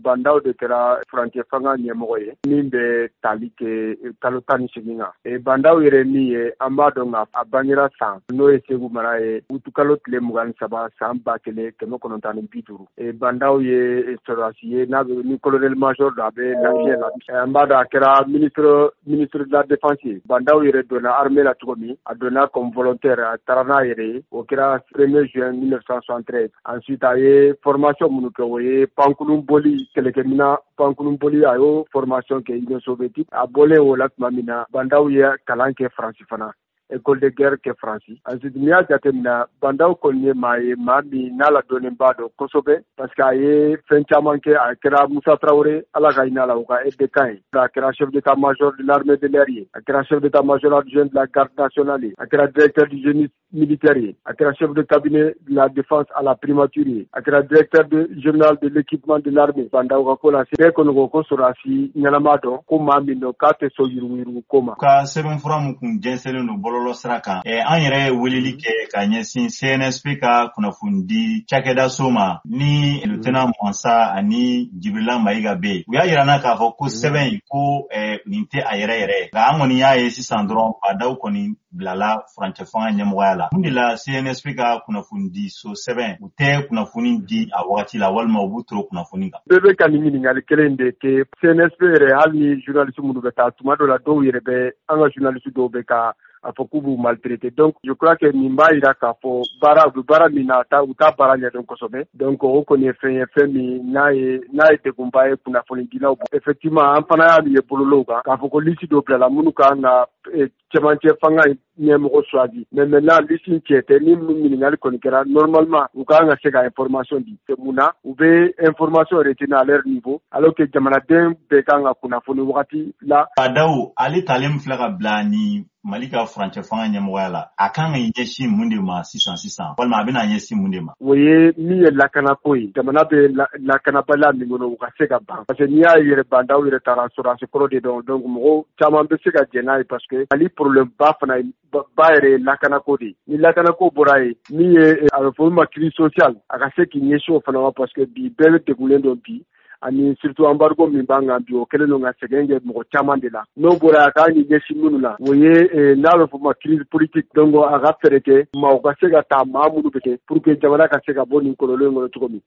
bandaw de kɛra furancɛ fanga ɲɛmɔgɔ ye min bɛ tali kɛ kalo 18 na. Bandaw yɛrɛ min ye an b'a dɔn a bangera san n'o ye Segu mara ye utu kalo tile 23 san 1950. Bandaw ye sɔrɔdasi ye n'a bɛ ni colonel major dɔ a bɛ lafiya la. An b'a dɔn a kɛra ministre de la défense ye. Bandaw yɛrɛ donna armée la cogo min a donna comme volontaire a taara n'a yɛrɛ ye o kɛra 1er juin 1973. Ensuite a ye formation minnu kɛ o ye pankulun boli kɛlɛkɛmina pankulun boli a y'o formation kɛ Union soviétique a bɔlen o la tuma min na bandaw ye kalan kɛ France fana. École de guerre kɛ France. Ensuite n'i y'a jateminɛ bandaw kɔni ye maa min n'a ladɔnnen b'a dɔn kosɛbɛ parce que a ye fɛn caman kɛ a kɛra Musa Traoré Ala ka hinɛ a la o ka aide-de-camp ye. A kɛra chef d'état-major de l'armée de l'air ye. A kɛra chef d'état-major adjoint de la garde nationale ye. A kɛra directeur du génie militaire ye. A kɛra chef de cabinet de la défense à la primature ye. A kɛra directeur général de l'équipement de l'armée. Bandaw ka ko la c'est kɔni ko sɔrɔdasi ɲɛnama dɔn ko maa min dɔn k'a tɛ sɔn yuruguyurugu ko ma. Ka sɛbɛnfura mun kun jɛnsɛnlen don bɔlɔlɔ sira kan an yɛrɛ ye weleli kɛ ka ɲɛsin CNSP ka kunnafoni cakɛda so ma ni lieutenant Mansa ani Jibrila Mayiga be u y'a yirana k'a fɔ ko sɛbɛn ko nin tɛ a yɛrɛ nka an kɔni y'a ye sisan dɔrɔn bandaw kɔni bilala furancɛ fanga ɲɛmɔgɔya la. Mun de la CNSP ka kunnafoni so sɛbɛn u tɛ kunnafoni di a wagati la walima u b'u toro kunnafoni kan. Bɛɛ bɛ ka nin ɲininkali kelen de kɛ CNSP yɛrɛ hali ni journaliste minnu bɛ taa tuma dɔ la dɔw yɛrɛ bɛ an ka journaliste dɔw bɛ ka a fɔ k'u b'u maltraiter. Donc je crois que nin b'a yira k'a fɔ baara min na u t'a baara ɲɛdɔn kosɛbɛ. Donc o kɔni ye fɛn min n'a ye degunba ye kunnafoni dilaw bɔ. Effectivement an fana y'a ye bololaw kan k'a fɔ ko liste dɔ bilala minnu kan ka cɛmancɛ fanga ɲɛmɔgɔ choisi. Mais maintenant liste cɛ tɛ ni ɲininkali kɔni kɛra normalement u kan ka se ka information di. C'est mun na u bɛ information retenir à leur niveau alors que jamanaden bɛɛ kan ka kunnafoni wagati la. Bandaw ale talen filɛ ka bila ni Mali ka furancɛ fanga ɲɛmɔgɔya la a kan ka ɲɛsin mun de ma sisan walima a bɛna ɲɛsin mun de ma. O ye min ye lakanako ye jamana bɛ lakanabaliya min kɔnɔ u ka se ka ban parce que n'i y'a yɛrɛ bandaw yɛrɛ taara sɔrɔdasi kɔrɔ de dɔn donc mɔgɔw caman bɛ se ka jɛn n'a ye parce que Mali problème ba fana ba yɛrɛ ye lakanako de ye ni lakanako bɔra ye min ye a bɛ fɔ min ma crise sociale a ka se k'i ɲɛsin o fana ma parce que bi bɛɛ bɛ degunnen dɔn bi. Ani surtout embargo min b'an kan bi o kɛlen don ka sɛgɛn kɛ mɔgɔ caman de la n'o bɔra a k'a ɲɛsin minnu la o ye n'a bɛ fɔ ma crise politique donc a ka fɛɛrɛ kɛ maaw ka se ka taa maa minnu bɛ kɛ pour que jamana ka se ka bɔ nin kɔlɔlɔ in kɔnɔ cogo min.